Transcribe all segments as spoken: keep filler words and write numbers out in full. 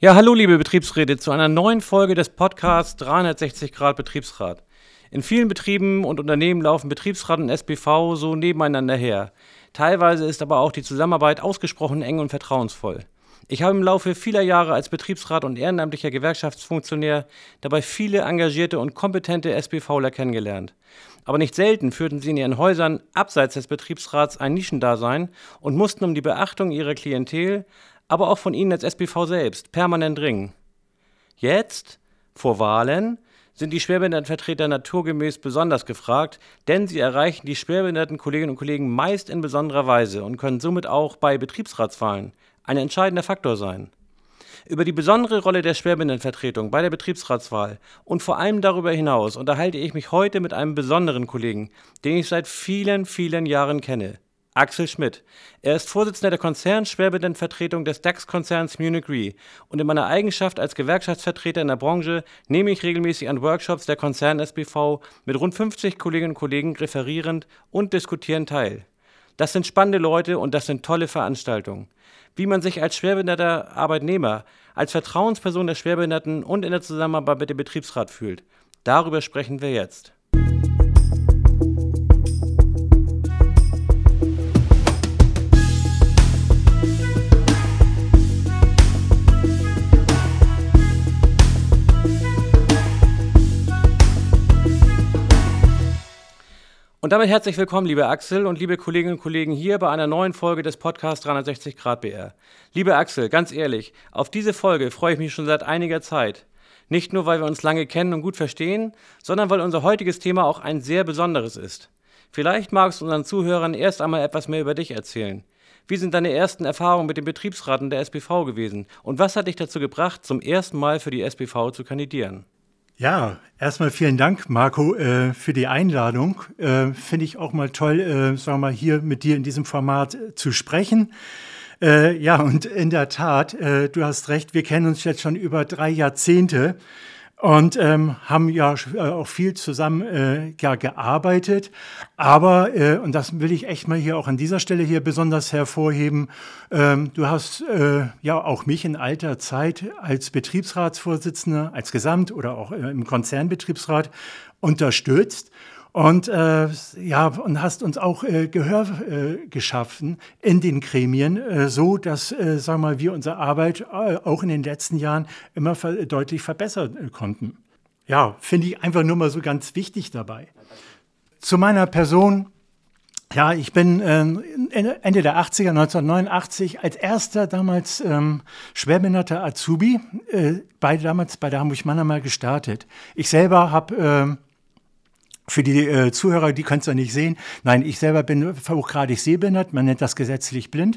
Ja, hallo liebe Betriebsräte zu einer neuen Folge des Podcasts dreihundertsechzig Grad Betriebsrat. In vielen Betrieben und Unternehmen laufen Betriebsrat und S B V so nebeneinander her. Teilweise ist aber auch die Zusammenarbeit ausgesprochen eng und vertrauensvoll. Ich habe im Laufe vieler Jahre als Betriebsrat und ehrenamtlicher Gewerkschaftsfunktionär dabei viele engagierte und kompetente SBVler kennengelernt. Aber nicht selten führten sie in ihren Häusern abseits des Betriebsrats ein Nischendasein und mussten um die Beachtung ihrer Klientel, aber auch von Ihnen als S B V selbst, permanent ringen. Jetzt, vor Wahlen, sind die Schwerbehindertenvertreter naturgemäß besonders gefragt, denn sie erreichen die schwerbehinderten Kolleginnen und Kollegen meist in besonderer Weise und können somit auch bei Betriebsratswahlen ein entscheidender Faktor sein. Über die besondere Rolle der Schwerbehindertenvertretung bei der Betriebsratswahl und vor allem darüber hinaus unterhalte ich mich heute mit einem besonderen Kollegen, den ich seit vielen, vielen Jahren kenne. Axel Schmidt. Er ist Vorsitzender der Konzern-Schwerbehindertenvertretung des DAX-Konzerns Munich Re und in meiner Eigenschaft als Gewerkschaftsvertreter in der Branche nehme ich regelmäßig an Workshops der Konzern-S B V mit rund fünfzig Kolleginnen und Kollegen referierend und diskutierend teil. Das sind spannende Leute und das sind tolle Veranstaltungen. Wie man sich als schwerbehinderter Arbeitnehmer, als Vertrauensperson der Schwerbehinderten und in der Zusammenarbeit mit dem Betriebsrat fühlt, darüber sprechen wir jetzt. Und damit herzlich willkommen, liebe Axel und liebe Kolleginnen und Kollegen hier bei einer neuen Folge des Podcasts dreihundertsechzig Grad B R. Liebe Axel, ganz ehrlich, auf diese Folge freue ich mich schon seit einiger Zeit. Nicht nur, weil wir uns lange kennen und gut verstehen, sondern weil unser heutiges Thema auch ein sehr besonderes ist. Vielleicht magst du unseren Zuhörern erst einmal etwas mehr über dich erzählen. Wie sind deine ersten Erfahrungen mit dem Betriebsrat und der S B V gewesen? Und was hat dich dazu gebracht, zum ersten Mal für die S B V zu kandidieren? Ja, erstmal vielen Dank, Marco, äh, für die Einladung. Äh, Finde ich auch mal toll, äh, sagen wir mal, hier mit dir in diesem Format äh, zu sprechen. Äh, ja, und in der Tat, äh, du hast recht, wir kennen uns jetzt schon über drei Jahrzehnte und ähm, haben ja auch viel zusammen äh, ja, gearbeitet. Aber, äh, und das will ich echt mal hier auch an dieser Stelle hier besonders hervorheben, ähm, du hast äh, ja auch mich in alter Zeit als Betriebsratsvorsitzender, als Gesamt- oder auch äh, im Konzernbetriebsrat unterstützt. Und äh, ja, und hast uns auch äh, Gehör äh, geschaffen in den Gremien, äh, so dass, äh, sagen wir mal, wir unsere Arbeit äh, auch in den letzten Jahren immer ver- deutlich verbessern äh, konnten. Ja, finde ich einfach nur mal so ganz wichtig dabei. Zu meiner Person. Ja, ich bin äh, Ende der achtziger, neunzehnhundertneunundachtzig, als erster damals ähm, schwerbehinderter Azubi äh, bei, damals bei der Hamburg-Mannheimer gestartet. Ich selber habe... Äh, Für die äh, Zuhörer, die können es ja nicht sehen. Nein, ich selber bin hochgradig sehbehindert, man nennt das gesetzlich blind.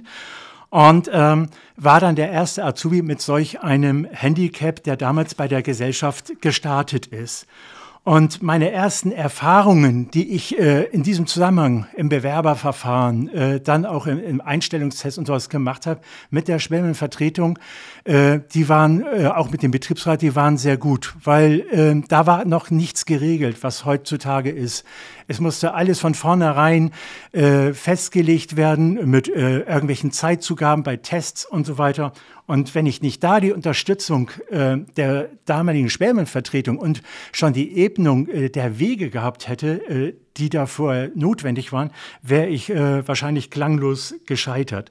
Und ähm, war dann der erste Azubi mit solch einem Handicap, der damals bei der Gesellschaft gestartet ist. Und meine ersten Erfahrungen, die ich äh, in diesem Zusammenhang im Bewerberverfahren, äh, dann auch im, im Einstellungstest und sowas gemacht habe, mit der Schwerbehindertenvertretung, äh, die waren äh, auch mit dem Betriebsrat, die waren sehr gut, weil äh, da war noch nichts geregelt, was heutzutage ist. Es musste alles von vornherein äh, festgelegt werden mit äh, irgendwelchen Zeitzugaben bei Tests und so weiter. Und wenn ich nicht da die Unterstützung äh, der damaligen Schwerbehindertenvertretung und schon die Ebnung äh, der Wege gehabt hätte, äh, die davor notwendig waren, wäre ich äh, wahrscheinlich klanglos gescheitert.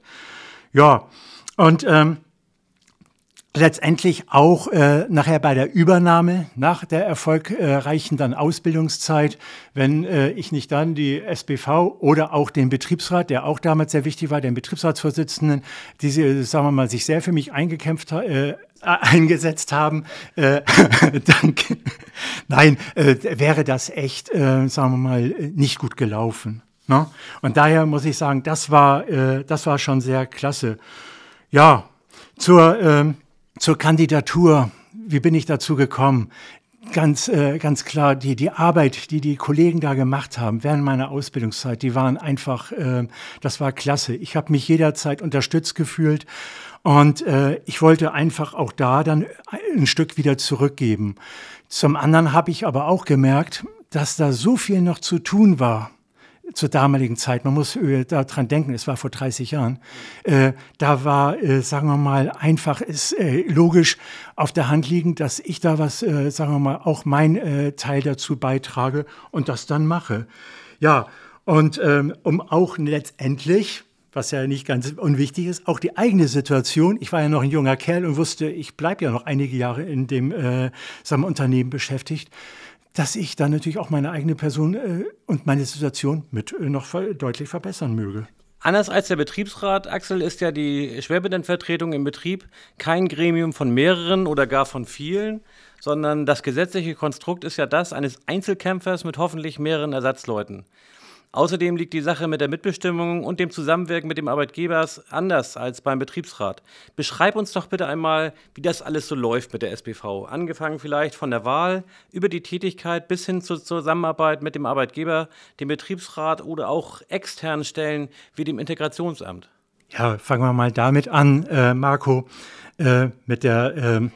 Ja, und ähm, letztendlich auch äh, nachher bei der Übernahme, nach der erfolgreichen dann Ausbildungszeit, wenn äh, ich nicht dann die S B V oder auch den Betriebsrat, der auch damals sehr wichtig war, den Betriebsratsvorsitzenden, die, sie, sagen wir mal, sich sehr für mich eingekämpft äh, eingesetzt haben, äh, danke. Nein, äh, wäre das echt, äh, sagen wir mal, nicht gut gelaufen. Ne? Und daher muss ich sagen, das war, äh, das war schon sehr klasse. Ja, zur äh, Zur Kandidatur, wie bin ich dazu gekommen? Ganz, äh, ganz klar, die, die Arbeit, die die Kollegen da gemacht haben während meiner Ausbildungszeit, die waren einfach, äh, das war klasse. Ich habe mich jederzeit unterstützt gefühlt und äh, ich wollte einfach auch da dann ein Stück wieder zurückgeben. Zum anderen habe ich aber auch gemerkt, dass da so viel noch zu tun war. zur damaligen Zeit, man muss äh, daran denken, es war vor dreißig Jahren, äh, da war, äh, sagen wir mal, einfach ist äh, logisch auf der Hand liegend, dass ich da was, äh, sagen wir mal, auch mein äh, Teil dazu beitrage und das dann mache. Ja, und ähm, um auch letztendlich, was ja nicht ganz unwichtig ist, auch die eigene Situation. Ich war ja noch ein junger Kerl und wusste, ich bleibe ja noch einige Jahre in dem äh, sagen wir, Unternehmen beschäftigt, dass ich dann natürlich auch meine eigene Person äh, und meine Situation mit äh, noch ver- deutlich verbessern möge. Anders als der Betriebsrat, Axel, ist ja die Schwerbehindertenvertretung im Betrieb kein Gremium von mehreren oder gar von vielen, sondern das gesetzliche Konstrukt ist ja das eines Einzelkämpfers mit hoffentlich mehreren Ersatzleuten. Außerdem liegt die Sache mit der Mitbestimmung und dem Zusammenwirken mit dem Arbeitgeber anders als beim Betriebsrat. Beschreib uns doch bitte einmal, wie das alles so läuft mit der S B V. Angefangen vielleicht von der Wahl über die Tätigkeit bis hin zur Zusammenarbeit mit dem Arbeitgeber, dem Betriebsrat oder auch externen Stellen wie dem Integrationsamt. Ja, fangen wir mal damit an, äh, Marco, äh, mit der äh,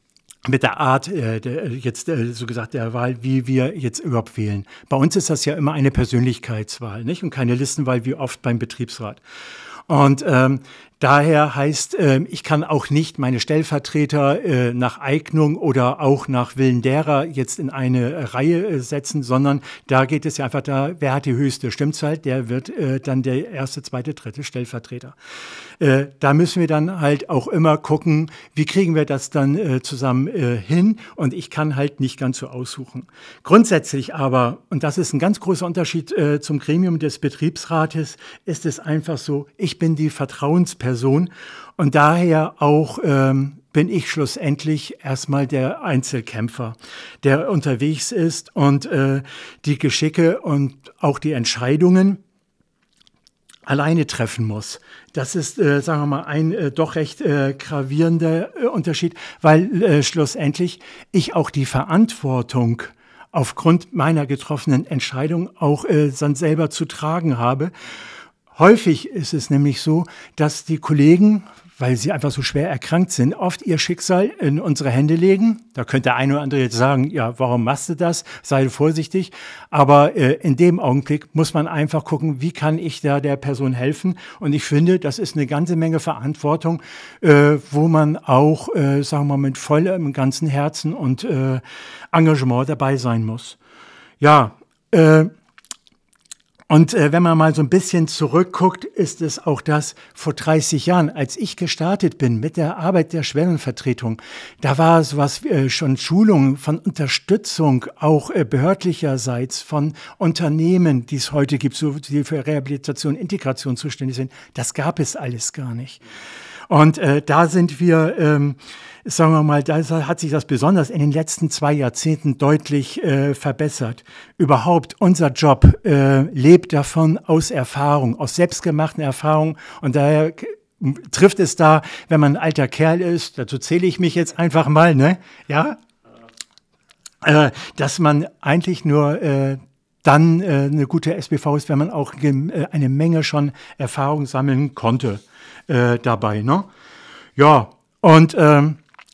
mit der Art, äh, der, jetzt äh, so gesagt, der Wahl, wie wir jetzt überhaupt wählen. Bei uns ist das ja immer eine Persönlichkeitswahl, nicht? Und keine Listenwahl wie oft beim Betriebsrat. Und ähm, daher heißt, äh, ich kann auch nicht meine Stellvertreter äh, nach Eignung oder auch nach Willen derer jetzt in eine äh, Reihe äh, setzen, sondern da geht es ja einfach da, wer hat die höchste Stimmzahl, der wird äh, dann der erste, zweite, dritte Stellvertreter. Äh, da müssen wir dann halt auch immer gucken, wie kriegen wir das dann äh, zusammen äh, hin, und ich kann halt nicht ganz so aussuchen. Grundsätzlich aber, und das ist ein ganz großer Unterschied äh, zum Gremium des Betriebsrates, ist es einfach so, ich bin die Vertrauensperson und daher auch ähm, bin ich schlussendlich erstmal der Einzelkämpfer, der unterwegs ist und äh, die Geschicke und auch die Entscheidungen alleine treffen muss. Das ist, äh, sagen wir mal, ein äh, doch recht äh, gravierender äh, Unterschied, weil äh, schlussendlich ich auch die Verantwortung aufgrund meiner getroffenen Entscheidung auch äh, dann selber zu tragen habe. Häufig ist es nämlich so, dass die Kollegen, weil sie einfach so schwer erkrankt sind, oft ihr Schicksal in unsere Hände legen. Da könnte der eine oder andere jetzt sagen, ja, warum machst du das? Sei vorsichtig. Aber äh, in dem Augenblick muss man einfach gucken, wie kann ich da der Person helfen? Und ich finde, das ist eine ganze Menge Verantwortung, äh, wo man auch, äh, sagen wir mal, mit vollem ganzen Herzen und äh, Engagement dabei sein muss. Ja, äh, Und äh, wenn man mal so ein bisschen zurückguckt, ist es auch das, vor dreißig Jahren, als ich gestartet bin mit der Arbeit der Schwerbehindertenvertretung, da war sowas äh, schon Schulung von Unterstützung, auch äh, behördlicherseits von Unternehmen, die es heute gibt, so die für Rehabilitation, Integration zuständig sind. Das gab es alles gar nicht. Und äh, da sind wir, ähm, sagen wir mal, da hat sich das besonders in den letzten zwei Jahrzehnten deutlich äh, verbessert. Überhaupt, unser Job äh, lebt davon aus Erfahrung, aus selbstgemachten Erfahrungen. Und daher trifft es da, wenn man ein alter Kerl ist, dazu zähle ich mich jetzt einfach mal, ne, ja, äh, dass man eigentlich nur äh, dann äh, eine gute S B V ist, wenn man auch äh, eine Menge schon Erfahrung sammeln konnte äh, dabei, ne? Ja, und ähm,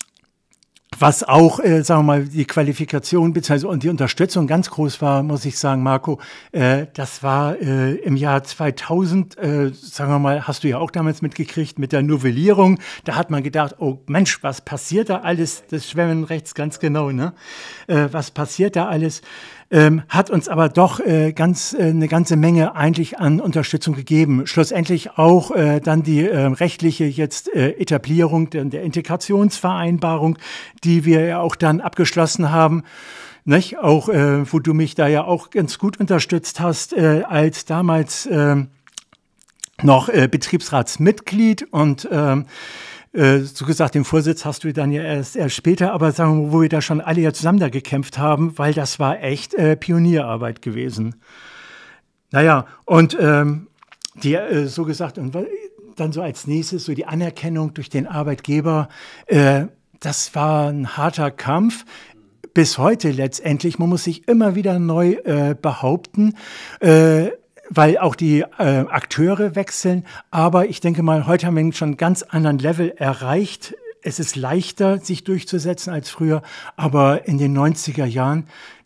was auch, äh, sagen wir mal, die Qualifikation bzw. und die Unterstützung ganz groß war, muss ich sagen, Marco, äh, das war äh, im Jahr zweitausend, äh, sagen wir mal, hast du ja auch damals mitgekriegt mit der Novellierung. Da hat man gedacht, oh Mensch, was passiert da alles? Das Schwellenrechts ganz genau, ne? Äh, was passiert da alles? Ähm, hat uns aber doch äh, ganz äh, eine ganze Menge eigentlich an Unterstützung gegeben. Schlussendlich auch äh, dann die äh, rechtliche jetzt äh, Etablierung der, der Integrationsvereinbarung, die wir ja auch dann abgeschlossen haben. Nicht? Auch, äh, wo du mich da ja auch ganz gut unterstützt hast, äh, als damals äh, noch äh, Betriebsratsmitglied und äh, so gesagt, den Vorsitz hast du dann ja erst, erst später, aber sagen wir, wo wir da schon alle ja zusammen da gekämpft haben, weil das war echt äh, Pionierarbeit gewesen. Naja, und ähm, die, äh, so gesagt, und dann so als nächstes so die Anerkennung durch den Arbeitgeber, äh, das war ein harter Kampf. Bis heute letztendlich, man muss sich immer wieder neu äh, behaupten, äh, weil auch die äh, Akteure wechseln. Aber ich denke mal, heute haben wir schon einen ganz anderen Level erreicht. Es ist leichter, sich durchzusetzen als früher. Aber in den neunziger Jahren,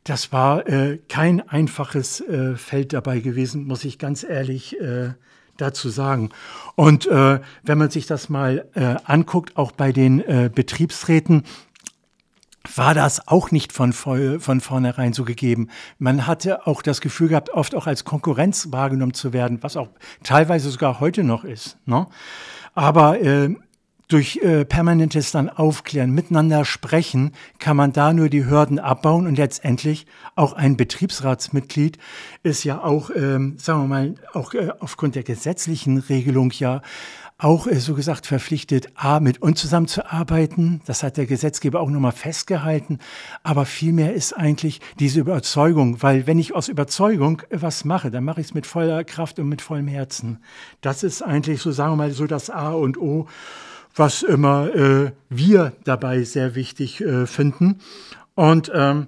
das war äh, kein einfaches äh, Feld dabei gewesen, muss ich ganz ehrlich äh, dazu sagen. Und äh, wenn man sich das mal äh, anguckt, auch bei den äh, Betriebsräten, war das auch nicht von, von vornherein so gegeben. Man hatte auch das Gefühl gehabt, oft auch als Konkurrenz wahrgenommen zu werden, was auch teilweise sogar heute noch ist. Ne? Aber äh, durch äh, permanentes dann Aufklären, miteinander sprechen, kann man da nur die Hürden abbauen. Und letztendlich auch ein Betriebsratsmitglied ist ja auch, ähm, sagen wir mal, auch äh, aufgrund der gesetzlichen Regelung ja auch, äh, so gesagt, verpflichtet, A, mit uns zusammenzuarbeiten. Das hat der Gesetzgeber auch nochmal festgehalten. Aber vielmehr ist eigentlich diese Überzeugung, weil wenn ich aus Überzeugung was mache, dann mache ich es mit voller Kraft und mit vollem Herzen. Das ist eigentlich, so sagen wir mal, so das A und O, was immer äh, wir dabei sehr wichtig äh, finden. Und ähm,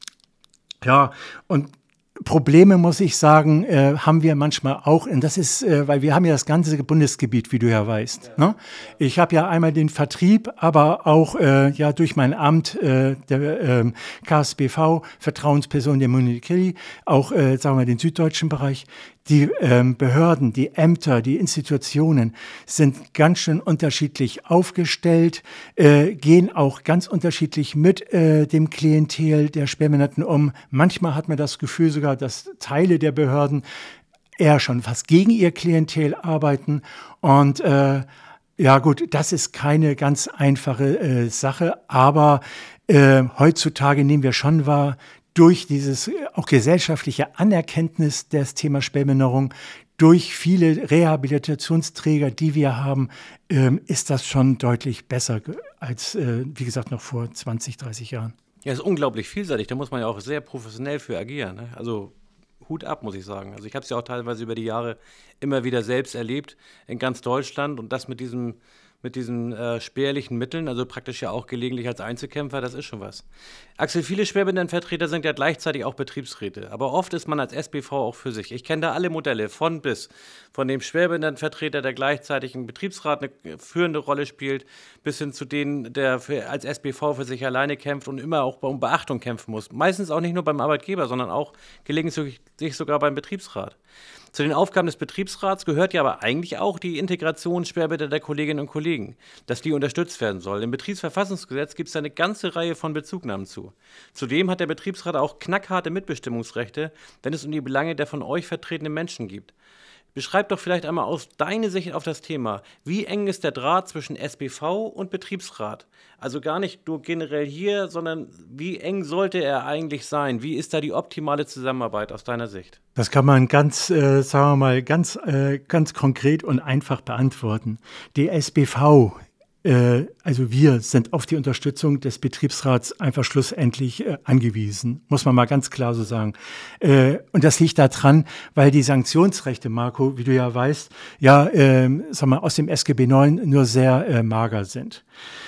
ja, und Probleme, muss ich sagen, äh, haben wir manchmal auch. Und das ist, äh, weil wir haben ja das ganze Bundesgebiet, wie du ja weißt. Ja. Ne? Ich habe ja einmal den Vertrieb, aber auch äh, ja durch mein Amt äh, der äh, K S B V, Vertrauensperson der Municipality, auch äh, sagen wir den süddeutschen Bereich. Die ähm, Behörden, die Ämter, die Institutionen sind ganz schön unterschiedlich aufgestellt, äh, gehen auch ganz unterschiedlich mit äh, dem Klientel der Schwerbehinderten um. Manchmal hat man das Gefühl sogar, dass Teile der Behörden eher schon fast gegen ihr Klientel arbeiten. Und äh, ja gut, das ist keine ganz einfache äh, Sache, aber äh, heutzutage nehmen wir schon wahr, durch dieses auch gesellschaftliche Anerkenntnis des Themas Schwerbehinderung, durch viele Rehabilitationsträger, die wir haben, ähm, ist das schon deutlich besser als, äh, wie gesagt, noch vor zwanzig, dreißig Jahren. Ja, ist unglaublich vielseitig. Da muss man ja auch sehr professionell für agieren. Ne? Also Hut ab, muss ich sagen. Also ich habe es ja auch teilweise über die Jahre immer wieder selbst erlebt in ganz Deutschland und das mit diesem mit diesen äh, spärlichen Mitteln, also praktisch ja auch gelegentlich als Einzelkämpfer, das ist schon was. Axel, viele Schwerbehindertenvertreter sind ja gleichzeitig auch Betriebsräte, aber oft ist man als S B V auch für sich. Ich kenne da alle Modelle, von bis, von dem Schwerbehindertenvertreter, der gleichzeitig im Betriebsrat eine führende Rolle spielt, bis hin zu denen, der für, als S B V für sich alleine kämpft und immer auch um Beachtung kämpfen muss. Meistens auch nicht nur beim Arbeitgeber, sondern auch gelegentlich sogar beim Betriebsrat. Zu den Aufgaben des Betriebsrats gehört ja aber eigentlich auch die Integration schwerbehinderter Kolleginnen und Kollegen, dass die unterstützt werden soll. Im Betriebsverfassungsgesetz gibt es da eine ganze Reihe von Bezugnahmen zu. Zudem hat der Betriebsrat auch knackharte Mitbestimmungsrechte, wenn es um die Belange der von euch vertretenen Menschen geht. Beschreib doch vielleicht einmal aus deiner Sicht auf das Thema. Wie eng ist der Draht zwischen S B V und Betriebsrat? Also gar nicht nur generell hier, sondern wie eng sollte er eigentlich sein? Wie ist da die optimale Zusammenarbeit aus deiner Sicht? Das kann man ganz, äh, sagen wir mal, ganz, äh, ganz konkret und einfach beantworten. Die S B V, äh, also wir sind auf die Unterstützung des Betriebsrats einfach schlussendlich äh, angewiesen, muss man mal ganz klar so sagen. Äh, und das liegt daran, weil die Sanktionsrechte, Marco, wie du ja weißt, ja, äh, sag mal, aus dem S G B neun nur sehr äh, mager sind.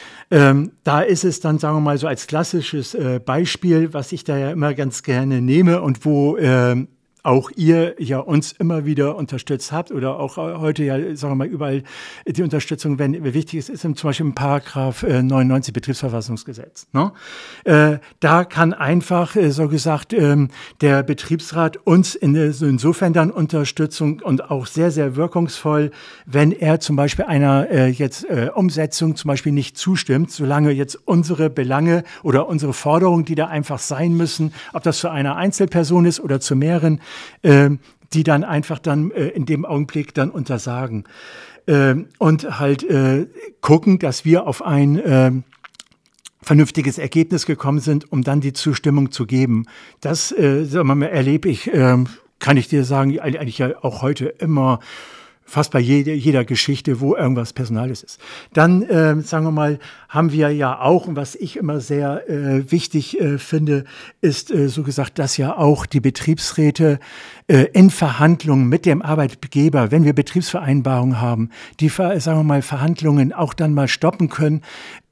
Ähm, da ist es dann, sagen wir mal, so als klassisches äh, Beispiel, was ich da ja immer ganz gerne nehme und wo äh, auch ihr ja uns immer wieder unterstützt habt oder auch heute ja, sagen wir mal, überall die Unterstützung, wenn wichtig ist, ist zum Beispiel im Paragraph neunundneunzig Betriebsverfassungsgesetz. Ne? Äh, da kann einfach, äh, so gesagt, ähm, der Betriebsrat uns in, insofern dann Unterstützung und auch sehr, sehr wirkungsvoll, wenn er zum Beispiel einer äh, jetzt äh, Umsetzung zum Beispiel nicht zustimmt, solange jetzt unsere Belange oder unsere Forderungen, die da einfach sein müssen, ob das zu einer Einzelperson ist oder zu mehreren, Äh, die dann einfach dann äh, in dem Augenblick dann untersagen. Äh, und halt äh, gucken, dass wir auf ein äh, vernünftiges Ergebnis gekommen sind, um dann die Zustimmung zu geben. Das äh, sagen wir mal, erlebe ich, äh, kann ich dir sagen, eigentlich ja auch heute immer fast bei jeder, jeder Geschichte, wo irgendwas Personales ist. Dann, äh, sagen wir mal, haben wir ja auch, und was ich immer sehr äh, wichtig äh, finde, ist äh, so gesagt, dass ja auch die Betriebsräte äh, in Verhandlungen mit dem Arbeitgeber, wenn wir Betriebsvereinbarungen haben, die, sagen wir mal, Verhandlungen auch dann mal stoppen können,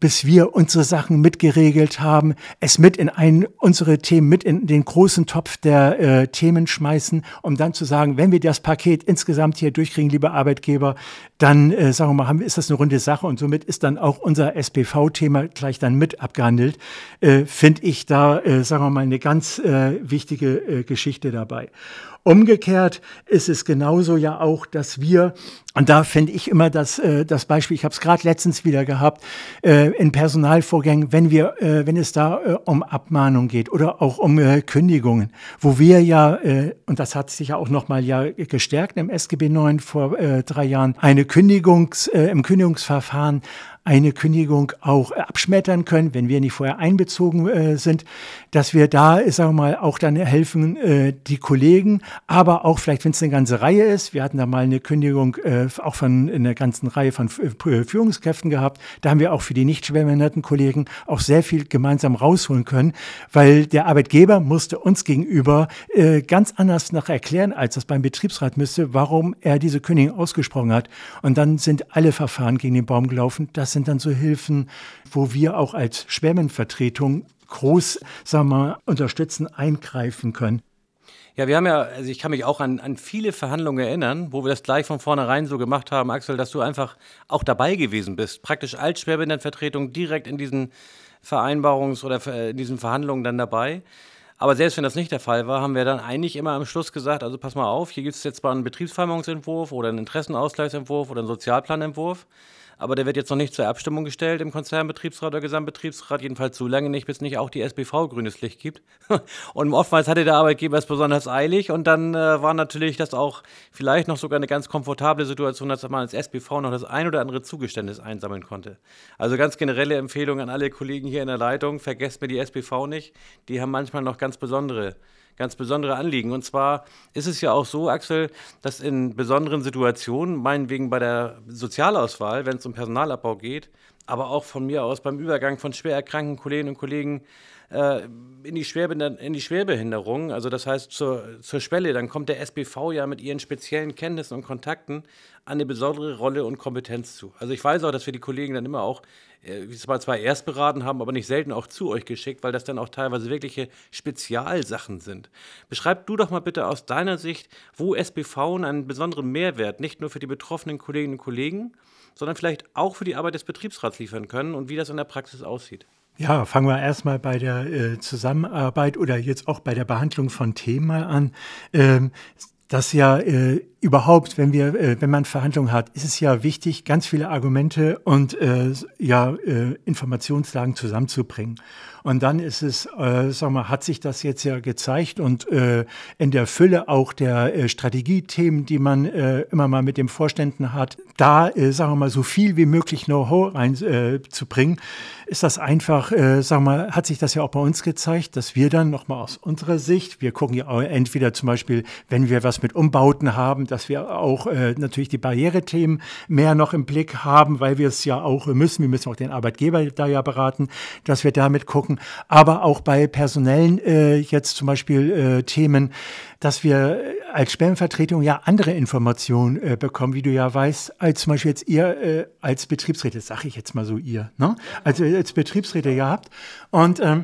bis wir unsere Sachen mitgeregelt haben, es mit in einen, unsere Themen mit in den großen Topf der äh, Themen schmeißen, um dann zu sagen, wenn wir das Paket insgesamt hier durchkriegen, liebe Arbeitgeber, dann, äh, sagen wir mal, haben, ist das eine runde Sache und somit ist dann auch unser S B V-Thema gleich dann mit abgehandelt. Äh, finde ich da, äh, sagen wir mal, eine ganz äh, wichtige äh, Geschichte dabei. Umgekehrt ist es genauso ja auch, dass wir, und da finde ich immer das, äh, das Beispiel, ich habe es gerade letztens wieder gehabt, äh, in Personalvorgängen, wenn wir, äh, wenn es da äh, um Abmahnung geht oder auch um äh, Kündigungen, wo wir ja, äh, und das hat sich ja auch nochmal ja gestärkt im S G B neun vor äh, drei Jahren, eine Kündigungs, äh, im Kündigungsverfahren eine Kündigung auch abschmettern können, wenn wir nicht vorher einbezogen äh, sind, dass wir da, sagen wir mal, auch dann helfen, äh, die Kollegen, aber auch vielleicht, wenn es eine ganze Reihe ist, wir hatten da mal eine Kündigung äh, auch von einer ganzen Reihe von äh, Führungskräften gehabt, da haben wir auch für die nicht schwerbehinderten Kollegen auch sehr viel gemeinsam rausholen können, weil der Arbeitgeber musste uns gegenüber äh, ganz anders noch erklären, als das beim Betriebsrat müsste, warum er diese Kündigung ausgesprochen hat. Und dann sind alle Verfahren gegen den Baum gelaufen. Das sind dann so Hilfen, wo wir auch als Schwerbehindertenvertretung groß, sagen wir mal, unterstützen, eingreifen können. Ja, wir haben ja, also ich kann mich auch an, an viele Verhandlungen erinnern, wo wir das gleich von vornherein so gemacht haben, Axel, dass du einfach auch dabei gewesen bist, praktisch als Schwerbehindertenvertretung direkt in diesen Vereinbarungs- oder in diesen Verhandlungen dann dabei. Aber selbst wenn das nicht der Fall war, haben wir dann eigentlich immer am Schluss gesagt, also pass mal auf, hier gibt es jetzt mal einen Betriebsvereinbarungsentwurf oder einen Interessenausgleichsentwurf oder einen Sozialplanentwurf. Aber der wird jetzt noch nicht zur Abstimmung gestellt im Konzernbetriebsrat oder Gesamtbetriebsrat, jedenfalls so lange nicht, bis nicht auch die S B V grünes Licht gibt. Und oftmals hatte der Arbeitgeber es besonders eilig und dann äh, war natürlich das auch vielleicht noch sogar eine ganz komfortable Situation, dass man als S B V noch das ein oder andere Zugeständnis einsammeln konnte. Also ganz generelle Empfehlung an alle Kollegen hier in der Leitung, vergesst mir die S B V nicht, die haben manchmal noch ganz besondere ganz besondere Anliegen. Und zwar ist es ja auch so, Axel, dass in besonderen Situationen, meinetwegen bei der Sozialauswahl, wenn es um Personalabbau geht, aber auch von mir aus beim Übergang von schwer erkrankten Kolleginnen und Kollegen äh, in die Schwerbehinder- in die Schwerbehinderung, also das heißt zur, zur Schwelle, dann kommt der S B V ja mit ihren speziellen Kenntnissen und Kontakten an eine besondere Rolle und Kompetenz zu. Also ich weiß auch, dass wir die Kollegen dann immer auch äh, zwar zwar erst beraten haben, aber nicht selten auch zu euch geschickt, weil das dann auch teilweise wirkliche Spezialsachen sind. Beschreib du doch mal bitte aus deiner Sicht, wo S B V einen besonderen Mehrwert nicht nur für die betroffenen Kolleginnen und Kollegen, sondern vielleicht auch für die Arbeit des Betriebsrats liefern können und wie das in der Praxis aussieht. Ja, fangen wir erstmal bei der äh, Zusammenarbeit oder jetzt auch bei der Behandlung von Themen mal an. Ähm, das ja äh, überhaupt, wenn wir, äh, wenn man Verhandlungen hat, ist es ja wichtig, ganz viele Argumente und äh, ja äh, Informationslagen zusammenzubringen. Und dann ist es, äh, sagen wir, hat sich das jetzt ja gezeigt und äh, in der Fülle auch der äh, Strategiethemen, die man äh, immer mal mit den Vorständen hat, da, äh, sagen wir mal, so viel wie möglich Know-how reinzubringen, äh, ist das einfach, äh, sagen wir mal, hat sich das ja auch bei uns gezeigt, dass wir dann nochmal aus unserer Sicht, wir gucken ja auch entweder zum Beispiel, wenn wir was mit Umbauten haben, dass wir auch äh, natürlich die Barrierethemen mehr noch im Blick haben, weil wir es ja auch müssen, wir müssen auch den Arbeitgeber da ja beraten, dass wir damit gucken, aber auch bei personellen äh, jetzt zum Beispiel äh, Themen, dass wir als Sperrenvertretung ja andere Informationen äh, bekommen, wie du ja weißt, als zum Beispiel jetzt ihr äh, als Betriebsräte, sage ich jetzt mal so ihr, ne? Also als Betriebsräte ja habt. Und ähm,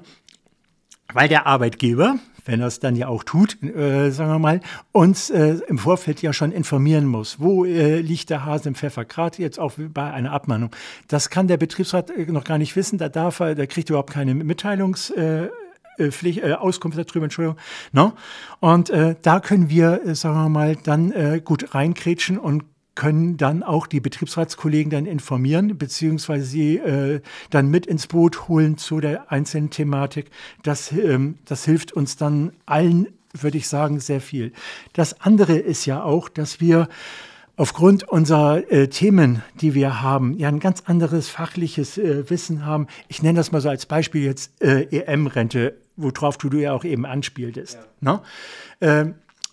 weil der Arbeitgeber, wenn er es dann ja auch tut, äh, sagen wir mal, uns äh, im Vorfeld ja schon informieren muss, wo äh, liegt der Hase im Pfeffer, gerade jetzt auch bei einer Abmahnung. Das kann der Betriebsrat äh, noch gar nicht wissen, da darf er, der kriegt überhaupt keine Mitteilungs- äh, Pflicht, äh, Auskunft darüber, Entschuldigung. No? Und äh, da können wir, äh, sagen wir mal, dann äh, gut reinkrätschen und können dann auch die Betriebsratskollegen dann informieren, beziehungsweise sie äh, dann mit ins Boot holen zu der einzelnen Thematik. Das, ähm, das hilft uns dann allen, würde ich sagen, sehr viel. Das andere ist ja auch, dass wir aufgrund unserer äh, Themen, die wir haben, ja ein ganz anderes fachliches äh, Wissen haben. Ich nenne das mal so als Beispiel jetzt äh, E M-Rente, worauf du, du ja auch eben anspieltest. Ja. Ne? Ähm,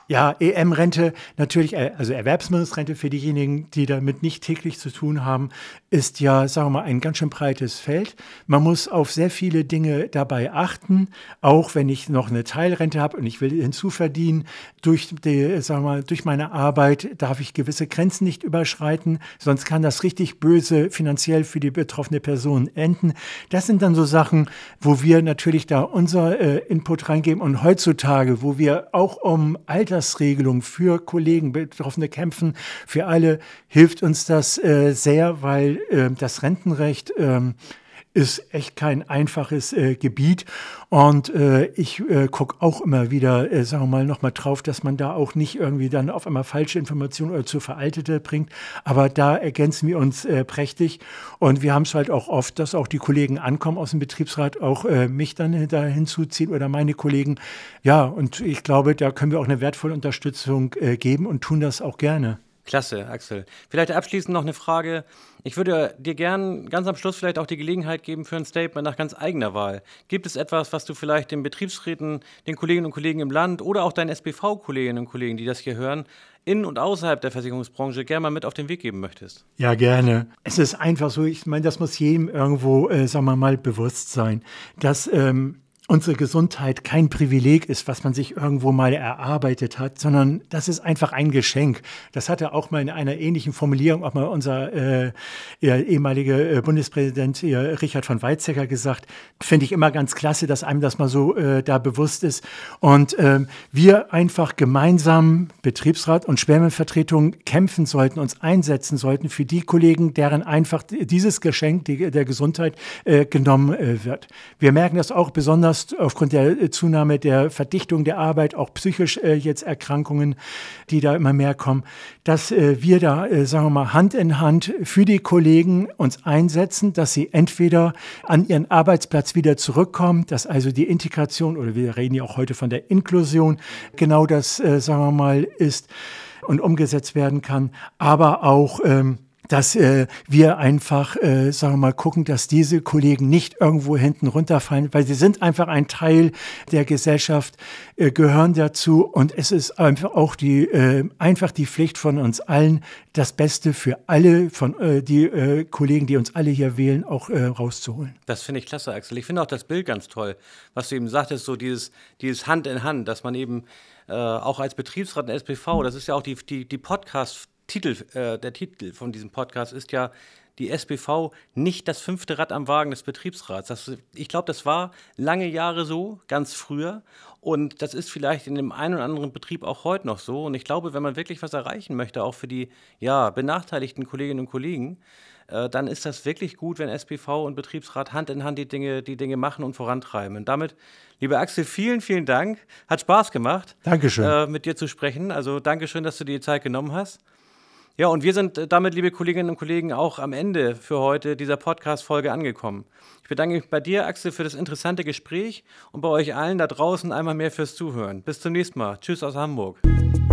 Ja, E M-Rente natürlich, also Erwerbsminderungsrente für diejenigen, die damit nicht täglich zu tun haben, ist ja, sagen wir mal, ein ganz schön breites Feld. Man muss auf sehr viele Dinge dabei achten, auch wenn ich noch eine Teilrente habe und ich will hinzuverdienen. Durch, die, sagen wir mal, durch meine Arbeit darf ich gewisse Grenzen nicht überschreiten, sonst kann das richtig böse finanziell für die betroffene Person enden. Das sind dann so Sachen, wo wir natürlich da unser äh, Input reingeben und heutzutage, wo wir auch um Alter Regelung für Kollegen, Betroffene kämpfen, für alle hilft uns das äh, sehr, weil äh, das Rentenrecht ähm, ist echt kein einfaches äh, Gebiet und äh, ich äh, gucke auch immer wieder, äh, sagen wir mal, nochmal drauf, dass man da auch nicht irgendwie dann auf einmal falsche Informationen oder zu veraltete bringt, aber da ergänzen wir uns äh, prächtig und wir haben es halt auch oft, dass auch die Kollegen ankommen aus dem Betriebsrat, auch äh, mich dann da hinzuziehen oder meine Kollegen, ja, und ich glaube, da können wir auch eine wertvolle Unterstützung äh, geben und tun das auch gerne. Klasse, Axel. Vielleicht abschließend noch eine Frage. Ich würde dir gern ganz am Schluss vielleicht auch die Gelegenheit geben für ein Statement nach ganz eigener Wahl. Gibt es etwas, was du vielleicht den Betriebsräten, den Kolleginnen und Kollegen im Land oder auch deinen S B V-Kolleginnen und Kollegen, die das hier hören, in- und außerhalb der Versicherungsbranche gerne mal mit auf den Weg geben möchtest? Ja, gerne. Es ist einfach so, ich meine, das muss jedem irgendwo, äh, sagen wir mal, bewusst sein, dass ähm, unsere Gesundheit kein Privileg ist, was man sich irgendwo mal erarbeitet hat, sondern das ist einfach ein Geschenk. Das hatte auch mal in einer ähnlichen Formulierung auch mal unser äh, ehemaliger Bundespräsident ihr, Richard von Weizsäcker gesagt. Finde ich immer ganz klasse, dass einem das mal so äh, da bewusst ist. Und ähm, wir einfach gemeinsam, Betriebsrat und Sperrmüllvertretung, kämpfen sollten, uns einsetzen sollten für die Kollegen, deren einfach dieses Geschenk die, der Gesundheit äh, genommen äh, wird. Wir merken das auch besonders aufgrund der Zunahme der Verdichtung der Arbeit, auch psychisch äh, jetzt Erkrankungen, die da immer mehr kommen, dass äh, wir da, äh, sagen wir mal, Hand in Hand für die Kollegen uns einsetzen, dass sie entweder an ihren Arbeitsplatz wieder zurückkommen, dass also die Integration, oder wir reden ja auch heute von der Inklusion, genau das, äh, sagen wir mal, ist und umgesetzt werden kann, aber auch ähm, dass äh, wir einfach, äh, sagen wir mal, gucken, dass diese Kollegen nicht irgendwo hinten runterfallen, weil sie sind einfach ein Teil der Gesellschaft, äh, gehören dazu und es ist einfach auch die, äh, einfach die Pflicht von uns allen, das Beste für alle von äh, die äh, Kollegen, die uns alle hier wählen, auch äh, rauszuholen. Das finde ich klasse, Axel. Ich finde auch das Bild ganz toll, was du eben sagtest, so dieses, dieses Hand in Hand, dass man eben äh, auch als Betriebsrat in S P V, das ist ja auch die, die, die Podcast- Titel, äh, der Titel von diesem Podcast ist ja die S B V nicht das fünfte Rad am Wagen des Betriebsrats. Das, ich glaube, das war lange Jahre so, ganz früher. Und das ist vielleicht in dem einen oder anderen Betrieb auch heute noch so. Und ich glaube, wenn man wirklich was erreichen möchte, auch für die ja, benachteiligten Kolleginnen und Kollegen, äh, dann ist das wirklich gut, wenn S B V und Betriebsrat Hand in Hand die Dinge, die Dinge machen und vorantreiben. Und damit, lieber Axel, vielen, vielen Dank. Hat Spaß gemacht, Dankeschön. Äh, mit dir zu sprechen. Also Dankeschön, dass du dir die Zeit genommen hast. Ja, und wir sind damit, liebe Kolleginnen und Kollegen, auch am Ende für heute dieser Podcast-Folge angekommen. Ich bedanke mich bei dir, Axel, für das interessante Gespräch und bei euch allen da draußen einmal mehr fürs Zuhören. Bis zum nächsten Mal. Tschüss aus Hamburg.